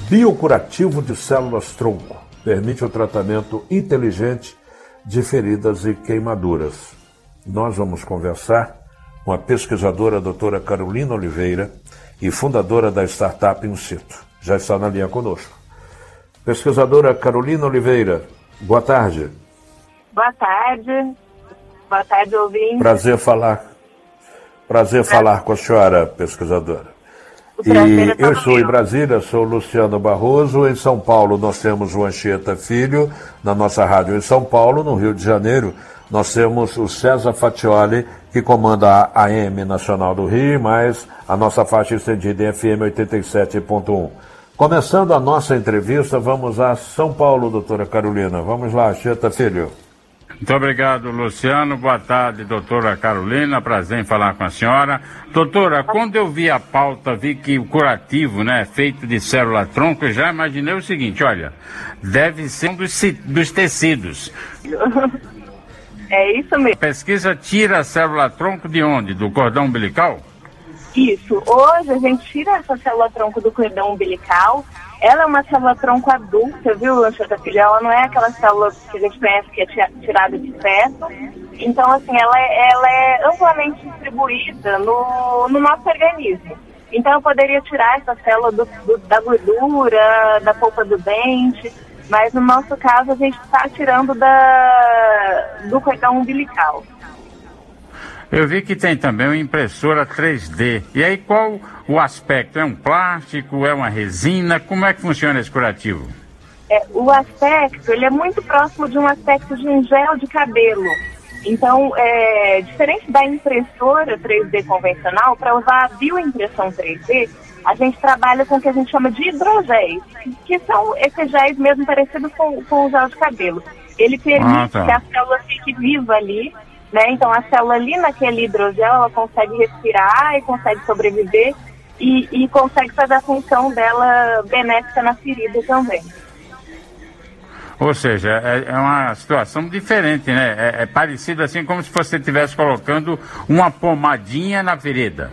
biocurativo de células-tronco. Permite o tratamento inteligente de feridas e queimaduras. Nós vamos conversar com a pesquisadora doutora Carolina Oliveira e fundadora da startup In-Situ. Já está na linha conosco. Pesquisadora Carolina Oliveira, boa tarde. Boa tarde. Boa tarde, ouvinte. Prazer falar com a senhora, pesquisadora. E eu sou em Brasília, sou Luciano Barroso. Em São Paulo nós temos o Anchieta Filho, na nossa rádio em São Paulo. No Rio de Janeiro nós temos o César Fatioli, que comanda a AM Nacional do Rio, mais a nossa faixa estendida em FM 87.1. Começando a nossa entrevista, vamos a São Paulo, doutora Carolina. Vamos lá, Anchieta Filho. Muito obrigado, Luciano. Boa tarde, doutora Carolina. Prazer em falar com a senhora. Doutora, quando eu vi a pauta, vi que o curativo, né, feito de célula-tronco, eu já imaginei o seguinte, olha, deve ser um dos tecidos. É isso mesmo. A pesquisa tira a célula-tronco de onde? Do cordão umbilical? Isso. Hoje a gente tira essa célula-tronco do cordão umbilical. Ela é uma célula-tronco adulta, viu, Anchieta Filho? Ela não é aquela célula que a gente conhece que é tirada de feto. Então, assim, ela é amplamente distribuída no nosso organismo. Então, eu poderia tirar essa célula da gordura, da polpa do dente, mas no nosso caso a gente está tirando do cordão umbilical. Eu vi que tem também uma impressora 3D. E aí qual o aspecto? É um plástico? É uma resina? Como é que funciona esse curativo? O aspecto, ele é muito próximo de um aspecto de um gel de cabelo. Então, diferente da impressora 3D convencional, para usar a bioimpressão 3D, a gente trabalha com o que a gente chama de hidrogéis, que são esses géis mesmo parecidos com o gel de cabelo. Ele permite que a célula fique viva ali, né? Então a célula ali naquele hidrogel, ela consegue respirar e consegue sobreviver e consegue fazer a função dela benéfica na ferida também. Ou seja, é uma situação diferente, né? É parecido assim como se você estivesse colocando uma pomadinha na ferida.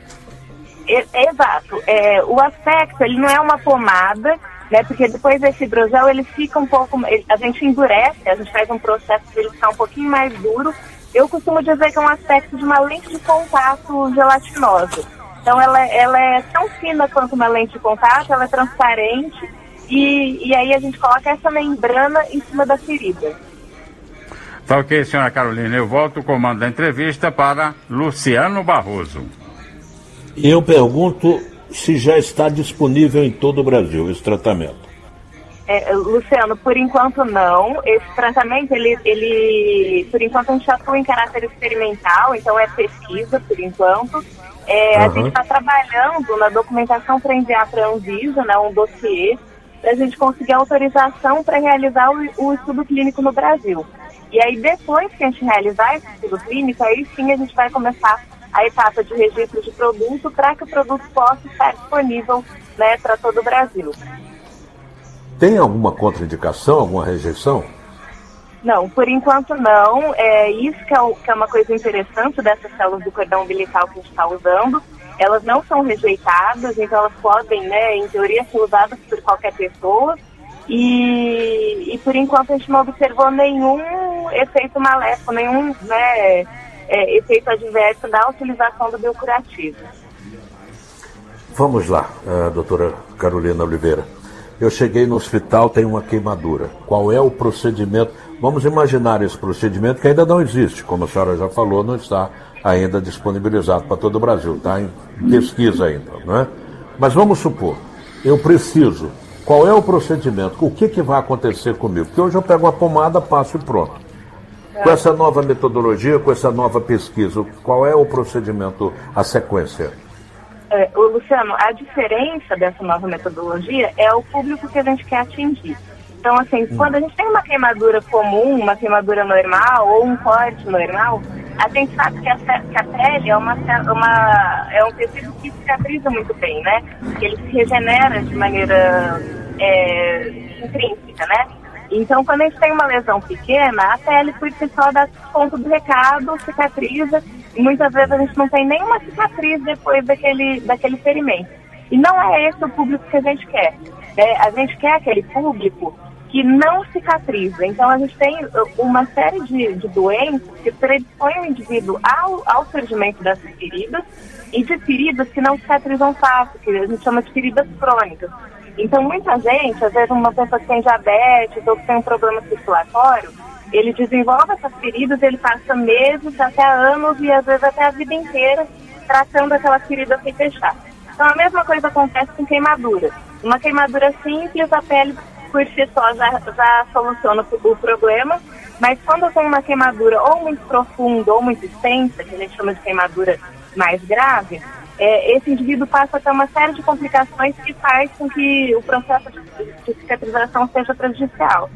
Exato. O aspecto, ele não é uma pomada, né? Porque depois desse hidrogel, ele fica um pouco... A gente endurece, a gente faz um processo para ele ficar um pouquinho mais duro. Eu costumo dizer que é um aspecto de uma lente de contato gelatinosa. Então, ela é tão fina quanto uma lente de contato, ela é transparente, e aí a gente coloca essa membrana em cima da ferida. Tá ok, senhora Carolina. Eu volto o comando da entrevista para Luciano Barroso. Eu pergunto se já está disponível em todo o Brasil esse tratamento. Luciano, por enquanto não. Esse tratamento, ele por enquanto a gente atua em caráter experimental, então é pesquisa por enquanto. A gente está trabalhando na documentação para enviar para a Anvisa, né, um dossiê, para a gente conseguir autorização para realizar o estudo clínico no Brasil. E aí depois que a gente realizar esse estudo clínico, aí sim a gente vai começar a etapa de registro de produto para que o produto possa estar disponível, né, para todo o Brasil. Tem alguma contraindicação, alguma rejeição? Não, por enquanto não. Isso que é uma coisa interessante dessas células do cordão umbilical que a gente está usando. Elas não são rejeitadas, então elas podem, né, em teoria, ser usadas por qualquer pessoa. E por enquanto a gente não observou nenhum efeito maléfico, nenhum, né, efeito adverso da utilização do biocurativo. Vamos lá, doutora Carolina Oliveira. Eu cheguei no hospital, tem uma queimadura. Qual é o procedimento? Vamos imaginar esse procedimento que ainda não existe, como a senhora já falou, não está ainda disponibilizado para todo o Brasil, está em pesquisa ainda, não é? Mas vamos supor, eu preciso. Qual é o procedimento? O que vai acontecer comigo? Porque hoje eu pego uma pomada, passo e pronto. Com essa nova metodologia, com essa nova pesquisa, qual é o procedimento, a sequência? Luciano, a diferença dessa nova metodologia é o público que a gente quer atingir. Então, assim, quando a gente tem uma queimadura comum, uma queimadura normal ou um corte normal, a gente sabe que a pele é um tecido que cicatriza muito bem, né? Que ele se regenera de maneira intrínseca, né? Então, quando a gente tem uma lesão pequena, a pele por si só dá conta do recado, cicatriza, e muitas vezes a gente não tem nenhuma cicatriz depois daquele ferimento. E não é esse o público que a gente quer. A gente quer aquele público que não cicatriza. Então, a gente tem uma série de doenças que predispõem o indivíduo ao surgimento dessas feridas e de feridas que não cicatrizam fácil, que a gente chama de feridas crônicas. Então, muita gente, às vezes uma pessoa que tem diabetes ou que tem um problema circulatório, ele desenvolve essas feridas, ele passa meses, até anos e às vezes até a vida inteira tratando aquela ferida sem fechar. Então, a mesma coisa acontece com queimadura. Uma queimadura simples, a pele por si só já soluciona o problema, mas quando tem uma queimadura ou muito profunda ou muito extensa, que a gente chama de queimadura mais grave, esse indivíduo passa a ter uma série de complicações que faz com que o processo de cicatrização seja prejudiciado.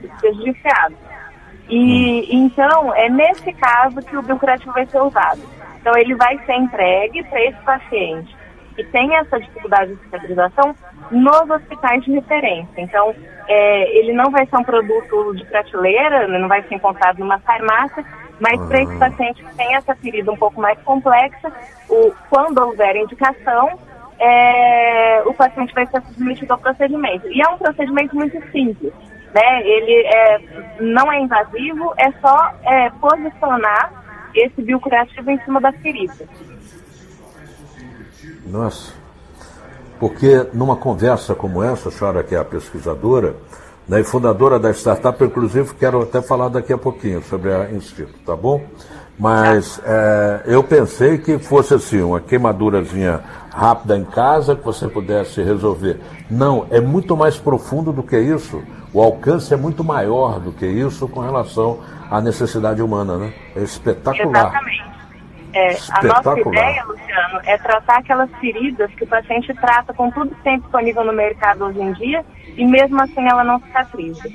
E então, é nesse caso que o biocurativo vai ser usado. Então, ele vai ser entregue para esse paciente que tem essa dificuldade de cicatrização nos hospitais de referência. Então, ele não vai ser um produto de prateleira, não vai ser encontrado numa farmácia, mas para esse paciente que tem essa ferida um pouco mais complexa, quando houver indicação, o paciente vai ser submetido ao procedimento. E é um procedimento muito simples, né? Ele não é invasivo, é só posicionar esse biocurativo em cima da ferida. Nossa, porque numa conversa como essa, a senhora que é a pesquisadora, né, e fundadora da startup, inclusive quero até falar daqui a pouquinho sobre a Instinto, tá bom? Mas eu pensei que fosse assim, uma queimadurazinha rápida em casa, que você pudesse resolver. Não, é muito mais profundo do que isso. O alcance é muito maior do que isso com relação à necessidade humana, né? É espetacular. Exatamente. A nossa ideia, Luciano, é tratar aquelas feridas que o paciente trata com tudo que tem disponível no mercado hoje em dia e mesmo assim ela não cicatriza.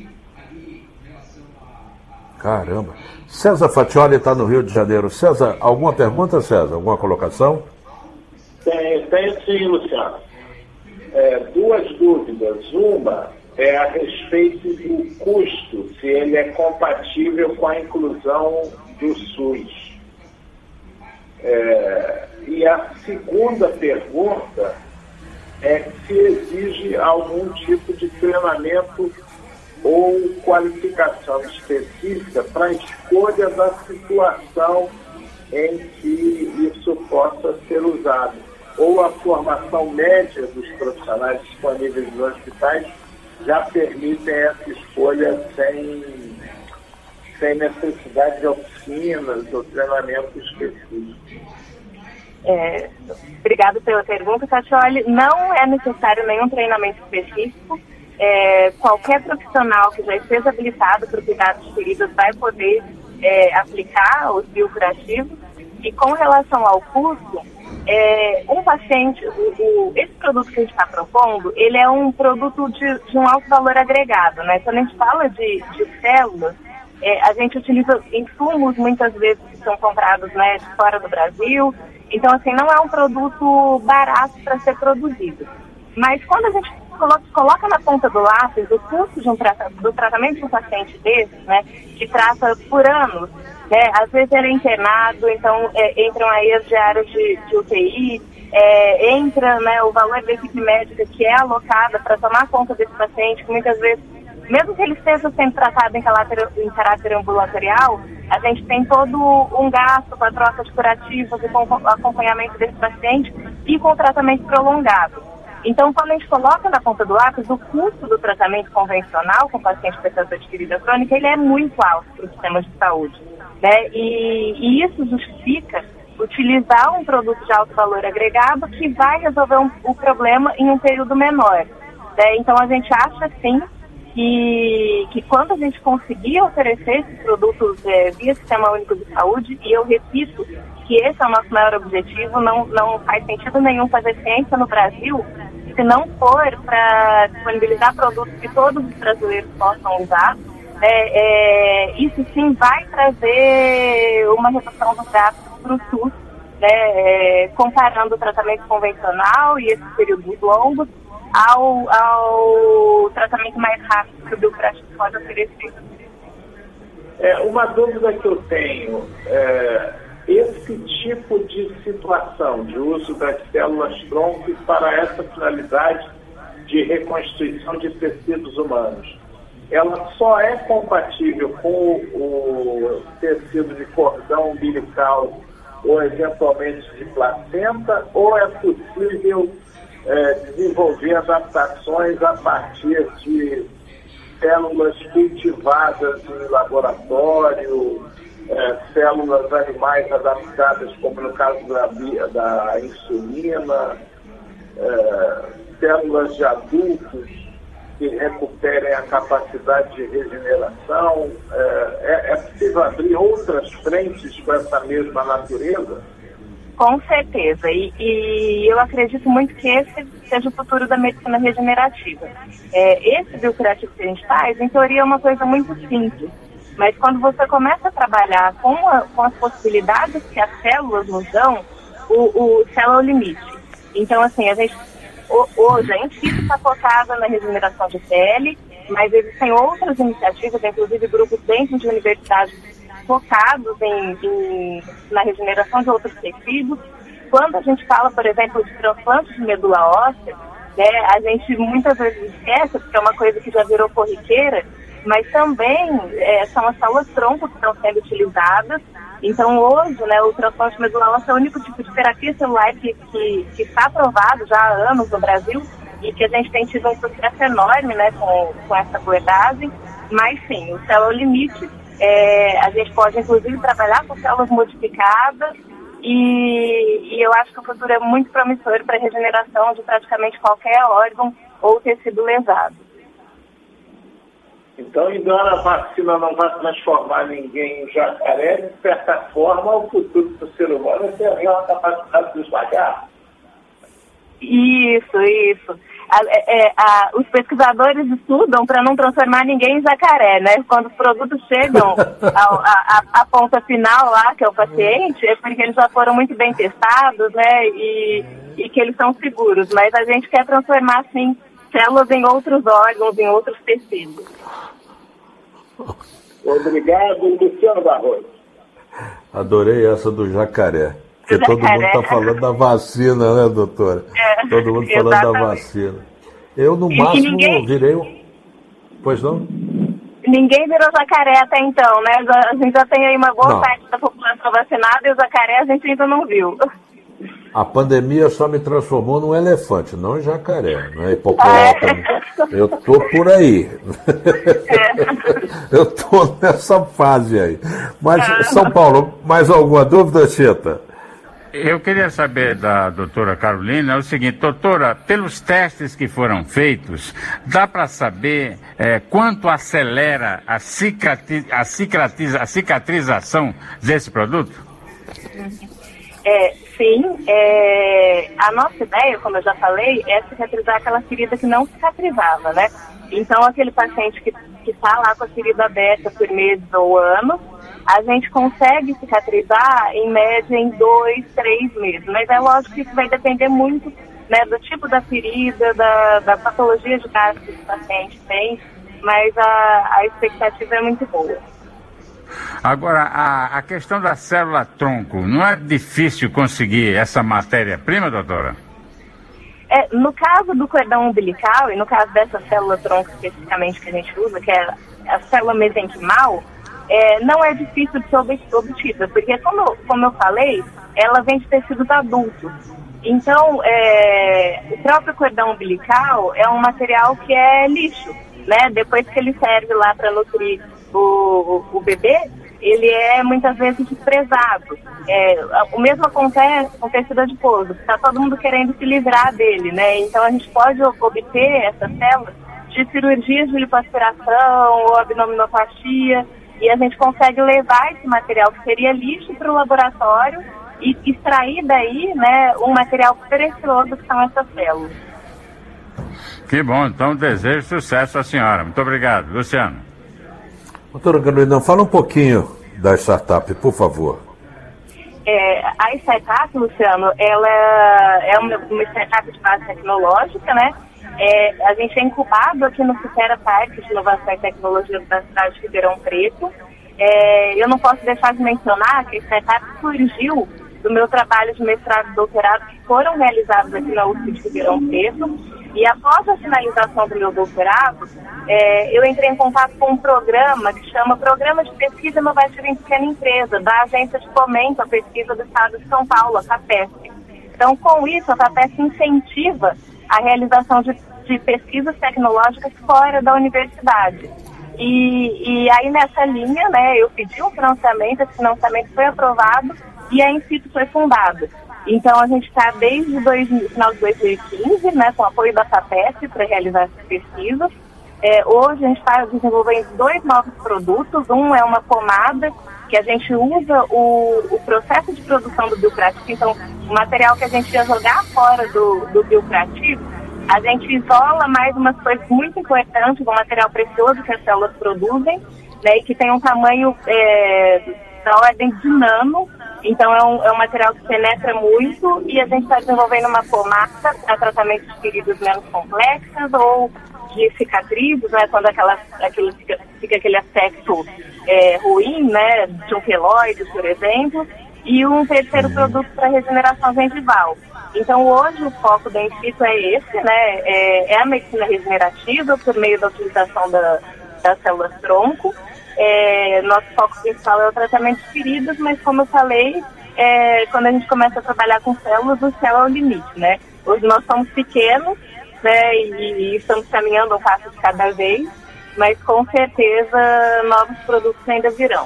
Caramba. César Fatioli está no Rio de Janeiro. César, alguma pergunta, César? Alguma colocação? Tem sim, Luciano. Duas dúvidas. Uma é a respeito do custo, se ele é compatível com a inclusão do SUS. E a segunda pergunta é se exige algum tipo de treinamento ou qualificação específica para a escolha da situação em que isso possa ser usado. Ou a formação média dos profissionais disponíveis nos hospitais já permitem essa escolha sem necessidade de oficinas ou treinamento específico. Obrigado pela pergunta, Fatioli. Não é necessário nenhum treinamento específico. Qualquer profissional que já esteja habilitado para o cuidado de feridas vai poder aplicar os biocurativos. E com relação ao custo, um paciente, esse produto que a gente está propondo, ele é um produto de um alto valor agregado, né? Quando a gente fala de células, a gente utiliza insumos muitas vezes que são comprados, né, de fora do Brasil. Então, assim, não é um produto barato para ser produzido. Mas quando a gente coloca na ponta do lápis o custo do tratamento de um paciente desse, né, que trata por anos, né, às vezes ele é internado, então entram aí as diárias de UTI, entra, né, o valor da equipe médica que é alocada para tomar conta desse paciente, que muitas vezes, mesmo que ele esteja sendo tratado em caráter ambulatorial, a gente tem todo um gasto com a troca de curativos e com o acompanhamento desse paciente e com o tratamento prolongado. Então, quando a gente coloca na ponta do lápis, o custo do tratamento convencional com paciente com essa ferida crônica, ele é muito alto para os sistemas de saúde, né? E isso justifica utilizar um produto de alto valor agregado que vai resolver o problema em um período menor, né? Então, a gente acha, sim, que quando a gente conseguir oferecer esses produtos via Sistema Único de Saúde, e eu repito que esse é o nosso maior objetivo, não faz sentido nenhum fazer ciência no Brasil se não for para disponibilizar produtos que todos os brasileiros possam usar. Isso sim vai trazer uma redução dos gastos para o SUS, né, comparando o tratamento convencional e esses períodos longos ao tratamento mais rápido que o biocurativo pode oferecer. Uma dúvida que eu tenho, esse tipo de situação de uso das células-tronco para essa finalidade de reconstituição de tecidos humanos. Ela só é compatível com o tecido de cordão umbilical ou eventualmente de placenta, ou é possível desenvolver adaptações a partir de células cultivadas em laboratório, células animais adaptadas, como no caso da insulina, células de adultos que recuperem a capacidade de regeneração. É possível abrir outras frentes com essa mesma natureza? Com certeza, e eu acredito muito que esse seja o futuro da medicina regenerativa. Esse biocurativo que a gente faz, em teoria, é uma coisa muito simples, mas quando você começa a trabalhar com as possibilidades que as células nos dão, o céu é o limite. Então, assim, hoje a gente está focada na regeneração de pele, mas existem outras iniciativas, inclusive grupos dentro de universidades focados na regeneração de outros tecidos. Quando a gente fala, por exemplo, de transplante de medula óssea, né, a gente muitas vezes esquece, porque é uma coisa que já virou corriqueira, mas também são as células-tronco que estão sendo utilizadas. Então, hoje, né, o transplante de medula óssea é o único tipo de terapia celular que está aprovado já há anos no Brasil e que a gente tem tido um sucesso enorme, né, com essa abordagem. Mas, sim, o céu é o limite. A gente pode, inclusive, trabalhar com células modificadas e eu acho que o futuro é muito promissor para a regeneração de praticamente qualquer órgão ou tecido lesado. Então, embora a vacina não vai transformar ninguém em jacaré, de certa forma, o futuro do ser humano é ter a capacidade de esmagar. Isso. Os pesquisadores estudam para não transformar ninguém em jacaré, né? Quando os produtos chegam à ponta final lá, que é o paciente, é porque eles já foram muito bem testados, né? E que eles são seguros. Mas a gente quer transformar, sim, células em outros órgãos, em outros tecidos. Obrigado, Luciano Barroso. Adorei essa do jacaré. Porque todo mundo está falando da vacina, né, doutora? Todo mundo falando da vacina. Eu, no máximo, virei um... Pois não? Ninguém virou jacaré até então, né? A gente já tem aí uma boa parte da população vacinada e o jacaré a gente ainda não viu. A pandemia só me transformou num elefante, não em jacaré, não é hipopótamo. Eu tô por aí. Eu tô nessa fase aí. Mas, São Paulo, mais alguma dúvida, Cheta? Eu queria saber da doutora Carolina o seguinte: doutora, pelos testes que foram feitos, dá para saber quanto acelera a cicatrização desse produto? Sim. A nossa ideia, como eu já falei, é cicatrizar aquela ferida que não cicatrizava, né? Então, aquele paciente que está lá com a ferida aberta por meses ou anos, a gente consegue cicatrizar em média em 2, 3 meses. Mas é lógico que isso vai depender muito, né, do tipo da ferida, da patologia de caso que o paciente tem, mas a expectativa é muito boa. Agora, a questão da célula-tronco, não é difícil conseguir essa matéria-prima, doutora? No caso do cordão umbilical e no caso dessa célula-tronco especificamente que a gente usa, que é a célula mesenquimal, não é difícil de ser obtida, porque como eu falei, ela vem de tecidos adultos. Então, o próprio cordão umbilical é um material que é lixo, né? Depois que ele serve lá para nutrir o bebê, ele é muitas vezes desprezado. O mesmo acontece com tecido adiposo, está todo mundo querendo se livrar dele, né? Então a gente pode obter essa célula de cirurgias de lipoaspiração ou abdominoplastia, e a gente consegue levar esse material que seria lixo para o laboratório e extrair daí, né, um material precioso que são essas células. Que bom, então desejo sucesso à senhora. Muito obrigado. Luciano. Doutora Carolina, fala um pouquinho da startup, por favor. A startup, Luciano, ela é uma startup de base tecnológica, né? A gente é incubado aqui no Citera Parque de Inovação e Tecnologia da cidade de Ribeirão Preto. Eu não posso deixar de mencionar que a startup surgiu do meu trabalho de mestrado e doutorado que foram realizados aqui na USP de Ribeirão Preto. E após a finalização do meu doutorado, eu entrei em contato com um programa que chama Programa de Pesquisa Inovativa em Pequena Empresa, da Agência de Fomento à Pesquisa do Estado de São Paulo, a FAPESP. Então, com isso, a FAPESP incentiva a realização de pesquisas tecnológicas fora da universidade. E aí, nessa linha, né, eu pedi um financiamento, esse financiamento foi aprovado e a Incito foi fundada. Então, a gente está desde o final de 2015, né, com o apoio da FAPESP para realizar essas pesquisas. Hoje, a gente está desenvolvendo 2 novos produtos. Um é uma pomada, que a gente usa o processo de produção do biocreativo. Então, o material que a gente ia jogar fora do biocreativo, a gente isola mais umas coisas muito importantes, um material precioso que as células produzem, né, e que tem um tamanho da ordem de nano. Então, é um material que penetra muito, e a gente está desenvolvendo uma pomada para tratamento de feridas menos complexas ou de cicatrizes, né, quando fica aquele aspecto ruim, né, de um queloide, por exemplo, e um terceiro produto para regeneração gengival. Então, hoje, o foco da Incito é esse, né, é a medicina regenerativa por meio da utilização das células-tronco. Nosso foco principal é o tratamento de feridas, mas, como eu falei, quando a gente começa a trabalhar com células, o céu é o limite, né? Hoje nós somos pequenos, né, e estamos caminhando um passo de cada vez, mas com certeza novos produtos ainda virão.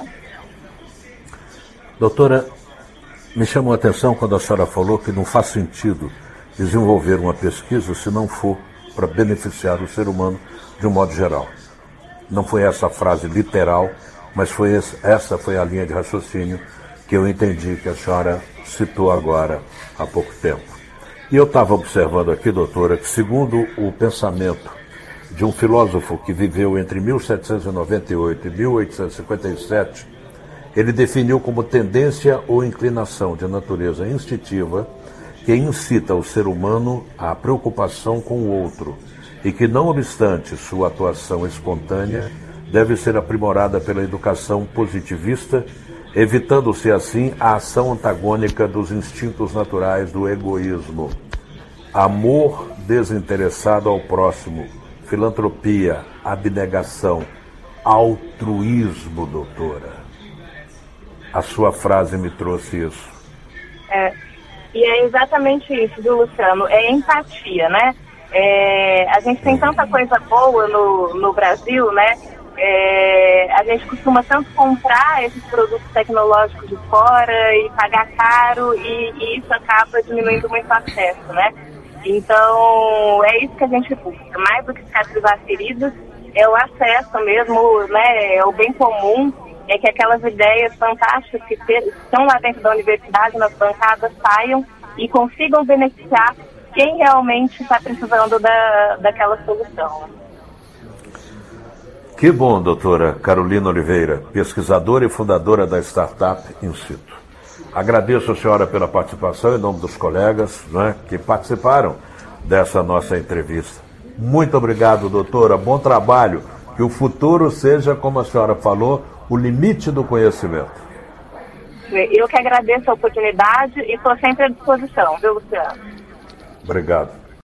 Doutora, me chamou a atenção quando a senhora falou que não faz sentido desenvolver uma pesquisa se não for para beneficiar o ser humano de um modo geral. Não foi essa a frase literal, mas essa foi a linha de raciocínio que eu entendi que a senhora citou agora há pouco tempo. E eu estava observando aqui, doutora, que segundo o pensamento de um filósofo que viveu entre 1798 e 1857, ele definiu como tendência ou inclinação de natureza instintiva que incita o ser humano à preocupação com o outro e que, não obstante sua atuação espontânea, deve ser aprimorada pela educação positivista, evitando-se assim a ação antagônica dos instintos naturais do egoísmo. Amor desinteressado ao próximo, filantropia, abnegação, altruísmo, doutora. A sua frase me trouxe isso. E é exatamente isso, viu, Luciano? É empatia, né? A gente tem tanta coisa boa no Brasil, né? A gente costuma tanto comprar esses produtos tecnológicos de fora e pagar caro, e isso acaba diminuindo muito o acesso, né? Então, é isso que a gente busca. Mais do que cicatrizar feridas, é o acesso mesmo, né? É o bem comum, é que aquelas ideias fantásticas que estão lá dentro da universidade, nas bancadas, saiam e consigam beneficiar quem realmente está precisando daquela solução. Que bom, doutora Carolina Oliveira, pesquisadora e fundadora da startup Incito. Agradeço a senhora pela participação em nome dos colegas, né, que participaram dessa nossa entrevista. Muito obrigado, doutora. Bom trabalho. Que o futuro seja, como a senhora falou, o limite do conhecimento. Eu que agradeço a oportunidade e estou sempre à disposição, viu, Luciano? Obrigado.